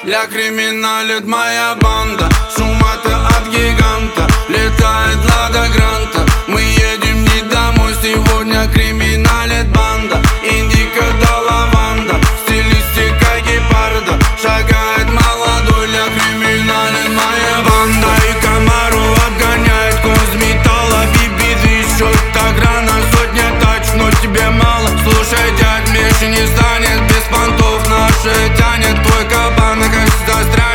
Я криминалит, моя банда. Шум-то от гиганта. Летает Лада Гранта. Мы едем не домой. Сегодня криминалит банда. Индика да лаванда. Стилистика гепарда. Шагает молодой. Я криминалит, моя банда. И Камару обгоняет коз металла. Биби, счет так рано. Сотня тач, но тебе мало. Слушай, дядь, меньше не станет. Без понтов наши тянет. Твой кабан, как застрянет.